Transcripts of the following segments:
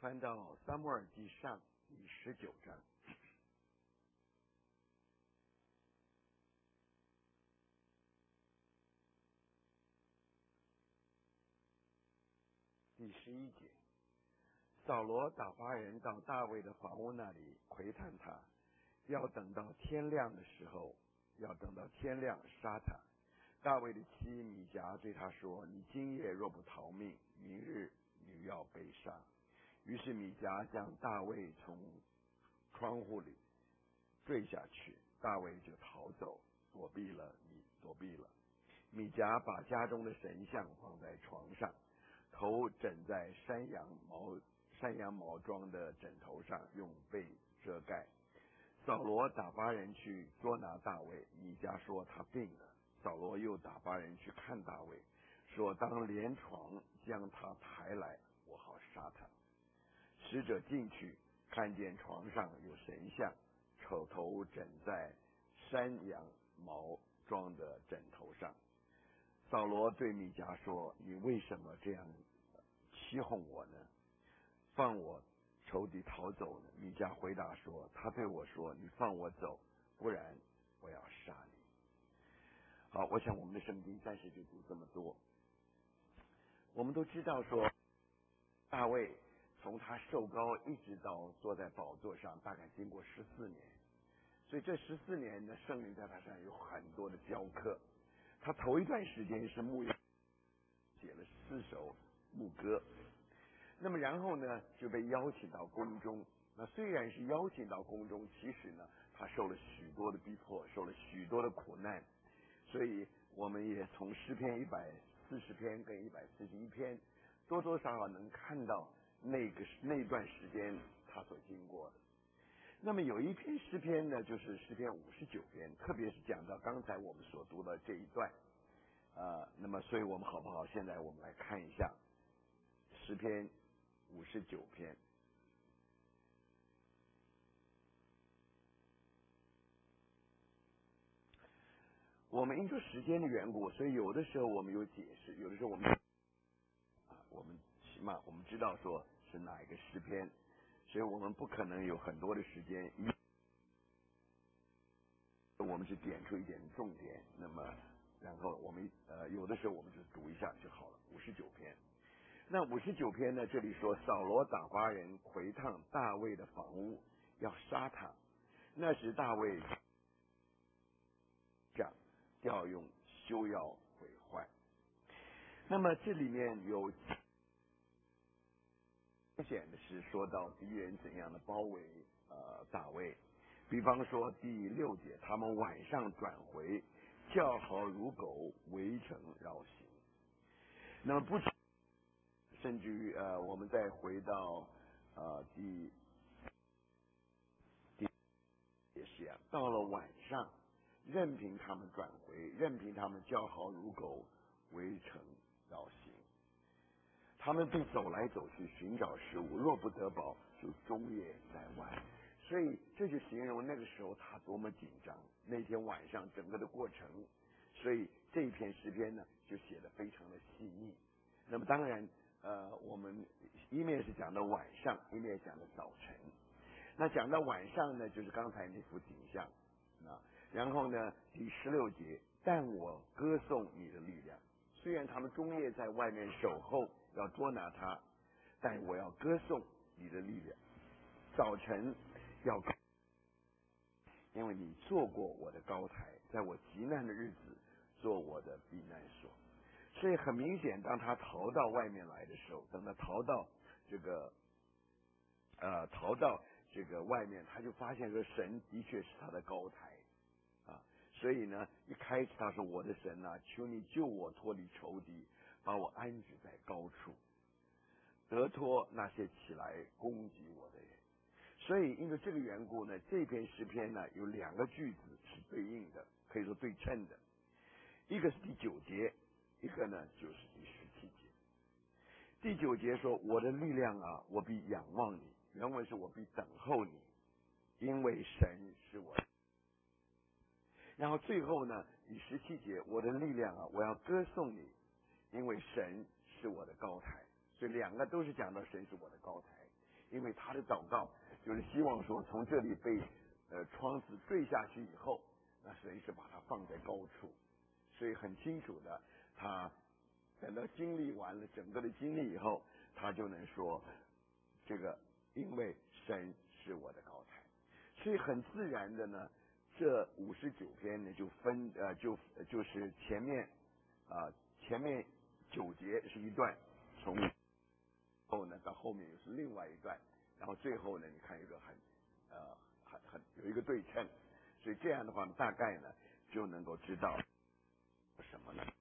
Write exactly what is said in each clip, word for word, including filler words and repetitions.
翻到撒母耳记上第十九章。第十一节，扫罗打发人到大卫的房屋那里窥探他，要等到天亮的时候，要等到天亮杀他。大卫的妻米甲对他说：“你今夜若不逃命，明日你要被杀。”于是米甲将大卫从窗户里坠下去，大卫就逃走，躲避了，躲避了。米甲把家中的神像放在床上，头枕在山羊毛山羊毛装的枕头上，用被遮盖。扫罗打发人去捉拿大卫，米甲说他病了。扫罗又打发人去看大卫，说当连床将他抬来，我好杀他。使者进去，看见床上有神像，丑头枕在山羊毛装的枕头上。扫罗对米甲说：“你为什么这样欺哄我呢？放我仇敌逃走呢？”米甲回答说：“他对我说，你放我走，不然我要杀你。”好，我想我们的圣经暂时就读这么多。我们都知道说，大卫从他受膏一直到坐在宝座上，大概经过十四年，所以这十四年呢，圣灵在他上有很多的教课。他头一段时间是牧羊，写了四首牧歌，那么然后呢就被邀请到宫中。那虽然是邀请到宫中，其实呢他受了许多的逼迫，受了许多的苦难。所以我们也从诗篇一百四十篇跟一百四十一篇多多少少能看到那个那段时间他所经过的。那么有一篇诗篇呢，就是诗篇五十九篇，特别是讲到刚才我们所读的这一段啊、呃。那么所以我们好不好？现在我们来看一下诗篇五十九篇。我们因为时间的缘故，所以有的时候我们有解释，有的时候我们啊，我们起码我们知道说是哪一个诗篇，所以我们不可能有很多的时间，我们是点出一点重点，那么然后我们呃有的时候我们就读一下就好了。五十九篇，那五十九篇呢，这里说扫罗打发人窥探大卫的房屋，要杀他。那时大卫讲调用休要毁坏。那么这里面有明显的是说到敌人怎样的包围呃大卫，比方说第六节，他们晚上转回，叫好如狗，围城绕行。那么不止，甚至于呃我们再回到呃第第也是一样，到了晚上，任凭他们转回，任凭他们叫好如狗，围城绕行。他们被走来走去寻找食物，若不得饱，就终夜在外。所以这就形容那个时候他多么紧张。那天晚上整个的过程，所以这一篇诗篇呢就写得非常的细腻。那么当然呃我们一面是讲到晚上，一面讲到早晨。那讲到晚上呢，就是刚才那幅景象啊。然后呢第十六节，但我歌颂你的力量。虽然他们终夜在外面守候，要捉拿他，但我要歌颂你的力量。早晨要，因为你做过我的高台，在我极难的日子做我的避难所。所以很明显，当他逃到外面来的时候，等他逃到这个呃逃到这个外面，他就发现说神的确是他的高台啊。所以呢，一开始他说：“我的神啊，求你救我脱离仇敌，把我安置在高处，得脱那些起来攻击我的人。”所以因为这个缘故呢，这篇诗篇呢有两个句子是对应的，可以说对称的。一个是第九节，一个呢就是第十七节。第九节说：“我的力量啊，我必仰望你。”原文是我必等候你，因为神是我的。然后最后呢，第十七节，我的力量啊，我要歌颂你，因为神是我的高台。所以两个都是讲到神是我的高台。 因为他的祷告就是希望说从这里被呃窗子坠下去以后，那神是把他放在高处，所以很清楚的，他等到经历完了整个的经历以后，他就能说这个因为神是我的高台，所以很自然的呢，这五十九篇呢就分呃就就是前面啊、呃、前面九节是一段，从后呢到后面又是另外一段，然后最后呢你看一个很呃很很有一个对称，所以这样的话大概呢就能够知道什么呢？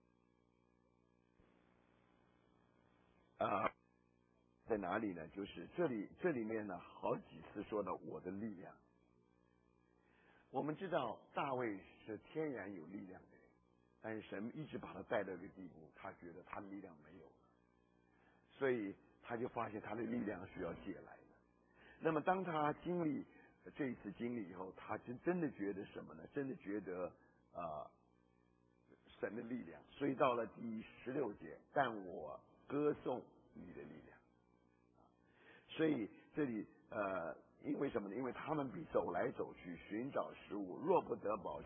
啊、呃，在哪里呢？就是这里这里面呢好几次说到我的力量。我们知道大卫是天然有力量的人，但是神一直把他带到一个地步，他觉得他的力量没有了，所以他就发现他的力量需要借来的。那么当他经历这一次经历以后，他真真的觉得什么呢？真的觉得啊、呃、神的力量。所以到了第十六节，但我歌颂你的力量。所以这里呃，因为什么呢？因为他们比走来走去寻找食物，若不得饱，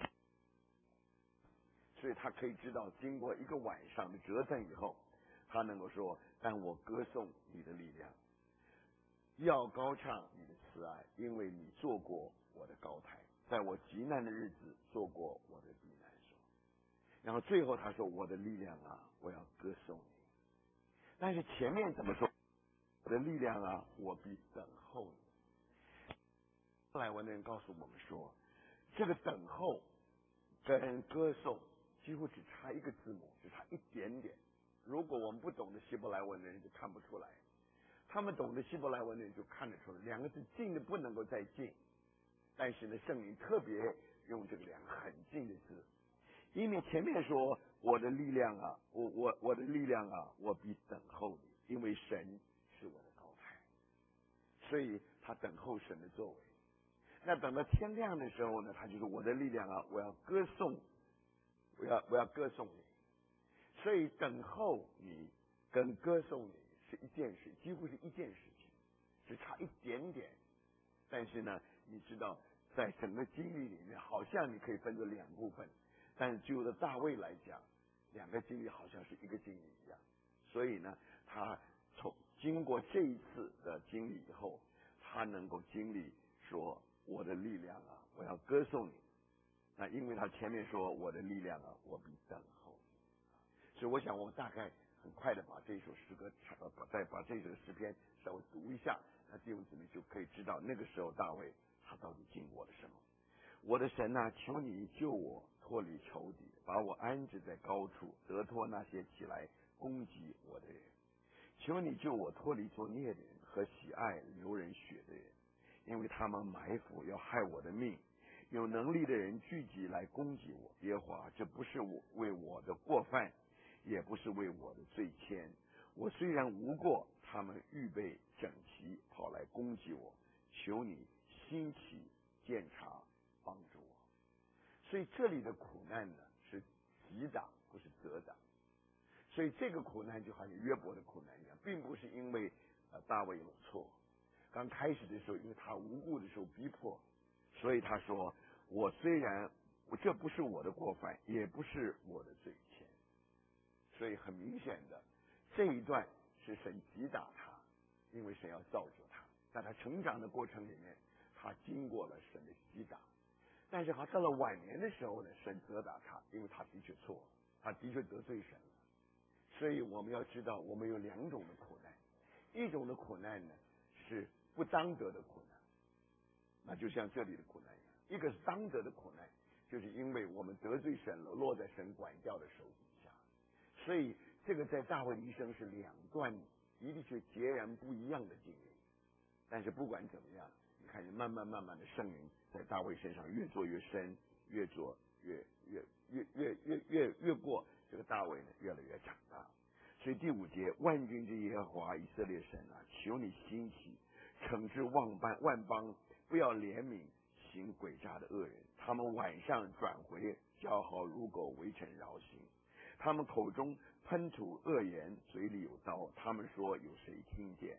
所以他可以知道，经过一个晚上的折腾以后，他能够说：但我歌颂你的力量，要高唱你的慈爱，因为你做过我的高台，在我极难的日子做过我的避难所。然后最后他说：我的力量啊，我要歌颂你。但是前面怎么说？我的力量啊，我必等候你。后来文的人告诉我们说，这个等候跟歌颂几乎只差一个字母，只差一点点。如果我们不懂得希伯来文的人就看不出来，他们懂得希伯来文的人就看得出来，两个字近的不能够再近。但是呢，圣灵特别用这个两个很近的字，因为前面说我的力量啊，我我我的力量啊，我必等候你，因为神是我的高台，所以他等候神的作为。那等到天亮的时候呢，他就说我的力量啊，我要歌颂，我要我要歌颂你。所以等候你跟歌颂你是一件事，几乎是一件事情，只差一点点。但是呢，你知道在整个经历里面，好像你可以分作两部分，但是就着大卫来讲，两个经历好像是一个经历一样。所以呢，他从经过这一次的经历以后，他能够经历说我的力量啊，我要歌颂你。那因为他前面说我的力量啊，我必等候你。所以我想我们大概很快的把这首诗歌呃再把这首诗篇稍微读一下，那弟兄姊妹就可以知道那个时候大卫他到底经过了什么。我的神啊，求你救我脱离仇敌，把我安置在高处，得脱那些起来攻击我的人。求你救我脱离作孽的人和喜爱流人血的人，因为他们埋伏要害我的命。有能力的人聚集来攻击我，耶和华，这不是我为我的过犯，也不是为我的罪愆。我虽然无过，他们预备整齐跑来攻击我。求你兴起鉴察，帮助我。所以这里的苦难呢，是击打，不是责打。所以这个苦难就好像约伯的苦难一样，并不是因为呃大卫有错。刚开始的时候，因为他无故的时候逼迫，所以他说：我虽然这不是我的过犯，也不是我的罪愆。所以很明显的，这一段是神击打他，因为神要造就他，在他成长的过程里面，他经过了神的击打。但是他到了晚年的时候呢，神责打他，因为他的确错，他的确得罪神了。所以我们要知道，我们有两种的苦难，一种的苦难呢是不当得的苦难，那就像这里的苦难一样；一个是当得的苦难，就是因为我们得罪神了，落在神管教的手底下。所以这个在大卫的一生是两段的的确截然不一样的经历。但是不管怎么样，你看见慢慢慢慢的圣灵在大卫身上越做越深，越做越越越越越越越过这个大卫呢越来越长大。所以第五节，万军之耶和华以色列神啊，求你兴起惩治万邦万邦，不要怜悯行诡诈的恶人。他们晚上转回，叫好如狗，围城绕行。他们口中喷吐恶言，嘴里有刀。他们说有谁听见？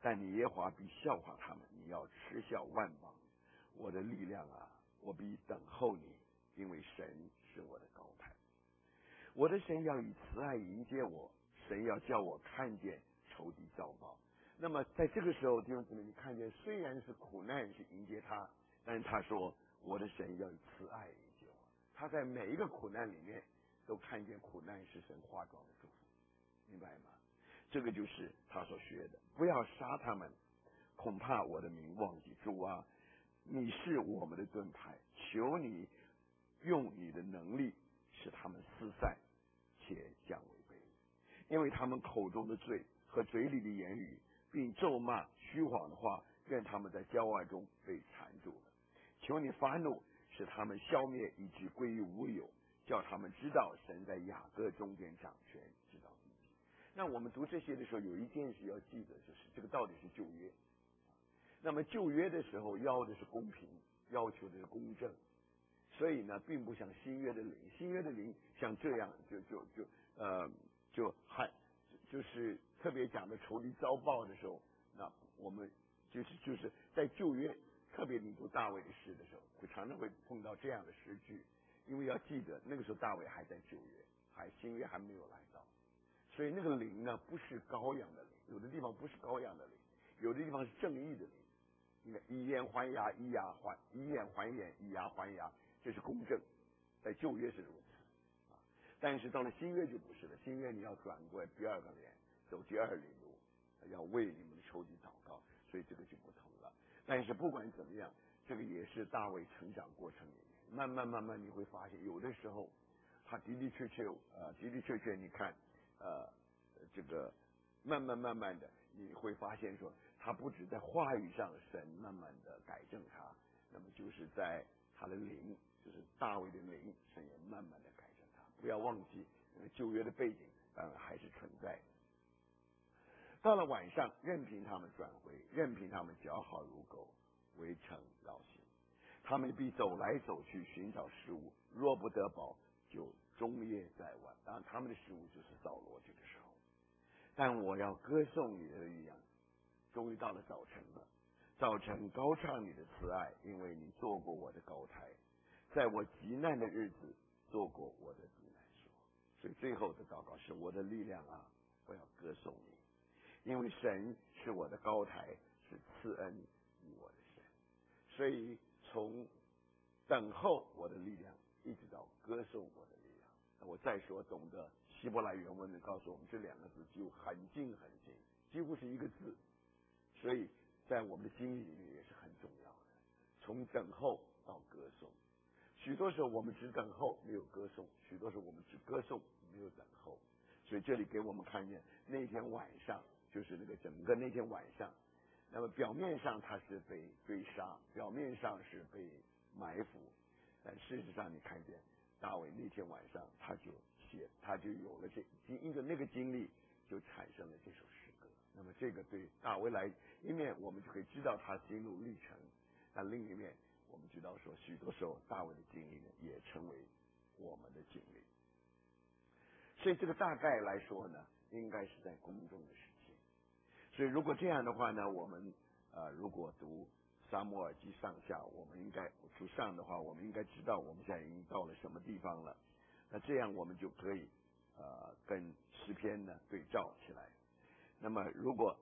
但你耶和华必笑话他们，你要嗤笑万邦。我的力量啊，我必等候你，因为神是我的高台。我的神要以慈爱迎接我，神要叫我看见仇敌遭报。那么在这个时候，弟兄姊妹，你看见虽然是苦难是迎接他，但是他说我的神要以慈爱迎接我。他在每一个苦难里面都看见苦难是神化妆的祝福，明白吗？这个就是他所学的。不要杀他们，恐怕我的名忘记。主啊，你是我们的盾牌，求你用你的能力使他们四散，且降为卑，因为他们口中的罪和嘴里的言语，并咒骂虚谎的话，愿他们在骄傲中被缠住了。求你发怒，使他们消灭，以致归于无有，叫他们知道神在雅各中间掌权，直到地极。那我们读这些的时候，有一件事要记得，就是这个到底是旧约。那么旧约的时候要的是公平，要求的是公正，所以呢，并不像新约的灵。新约的灵像这样，就就就呃，就还就是特别讲的仇敌遭报的时候，那我们就是就是在旧约，特别你读大卫的诗的时候，会常常会碰到这样的诗句，因为要记得那个时候大卫还在旧约，还新约还没有来到，所以那个灵呢不是羔羊的灵，有的地方不是羔羊的灵，有的地方是正义的灵。你看以眼还牙，以牙还以眼还眼，以牙还牙，这是公正，在旧约是如此啊。但是到了新约就不是了，新约你要转过第二个脸，走第二里路，要为你们的仇敌祷告，所以这个就不同了。但是不管怎么样，这个也是大卫成长过程里面，慢慢慢慢你会发现，有的时候他的的确确呃的的确确，你看呃这个慢慢慢慢的你会发现说，他不止在话语上神慢慢的改正他，那么就是在他的灵，就是大卫的灵，神也慢慢的改正他。不要忘记旧约的背景当然还是存在的。到了晚上，任凭他们转回，任凭他们脚好如狗，围城绕行，他们必走来走去寻找食物，若不得饱，就终夜在外。当然他们的食物就是扫罗这个时候。但我要歌颂你的力量。终于到了早晨了，早晨高唱你的慈爱，因为你做过我的高台，在我极难的日子做过我的避难所。所以最后的祷告是：我的力量啊，我要歌颂你，因为神是我的高台，是赐恩于我的神。所以从等候我的力量，一直到歌颂我的力量。我再说，懂得希伯来原文的告诉我们，这两个字就很近很近，几乎是一个字。所以在我们的经历里面也是很重要的，从等候到歌颂。许多时候我们只等候没有歌颂，许多时候我们只歌颂没有等候。所以这里给我们看见那天晚上，就是那个整个那天晚上，那么表面上他是被追杀，表面上是被埋伏，但事实上你看见大卫那天晚上他就写，他就有了这因着那个经历就产生了这首诗歌。那么这个对大卫来一面我们就可以知道他心路历程，但另一面我们知道说许多时候大卫的经历呢也成为我们的经历。所以这个大概来说呢，应该是在宫中的事情。所以如果这样的话呢，我们呃如果读撒母耳记上下，我们应该读上的话，我们应该知道我们现在已经到了什么地方了。那这样我们就可以呃跟诗篇呢对照起来。那么如果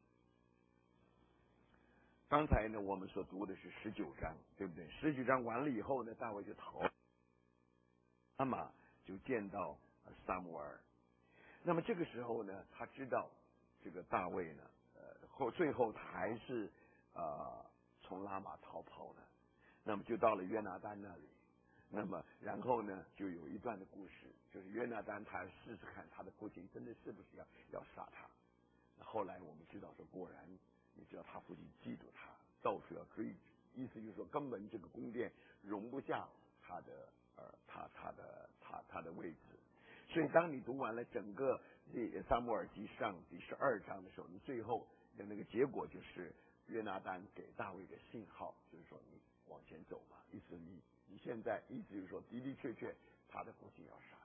刚才呢我们所读的是十九章，对不对？十九章完了以后呢，大卫就逃，阿玛就见到撒母耳。那么这个时候呢，他知道这个大卫呢，呃后最后他还是呃从拉玛逃跑的。那么就到了约拿单那里。那么然后呢，就有一段的故事，就是约拿单他试试看他的父亲真的是不是要要杀他。后来我们知道说，果然你知道他父亲嫉妒他，到处要追，意思就是说根本这个宫殿容不下他的呃他他的他他的位置。所以当你读完了整个撒母耳记上第十二章的时候，你最后的那个结果就是约拿单给大卫的信号，就是说你往前走吧，意思你你现在意思就是说的的确确他的父亲要杀